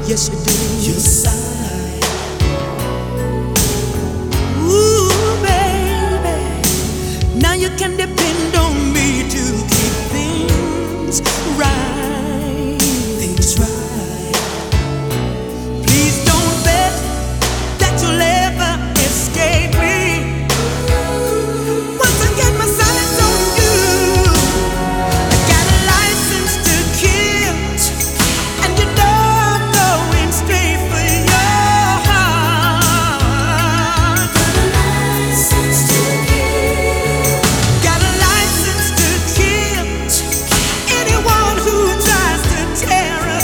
Yes, you do. You sigh. Ooh, baby. Now you can depend on me to keep things right. Things right. Please don't bet that you'll ever escape me. Once I get my sights on you, I got a license to kill, and you know I'm going straight for your heart. Got a license to kill. Got a license to kill anyone who tries to tear us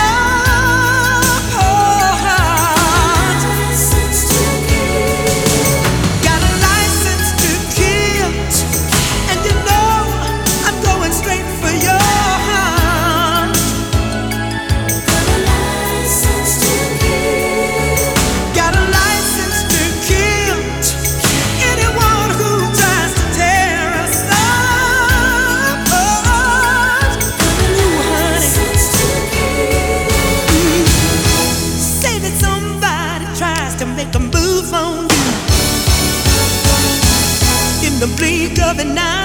apart. License to kill. Got a license to kill, and you know I'm going straight for your heart. Got a license to kill. Got a license to kill anyone who tries to tear us apart. Ooh, honey. License to kill. Say that somebody tries to make a move on you in the blink of an eye.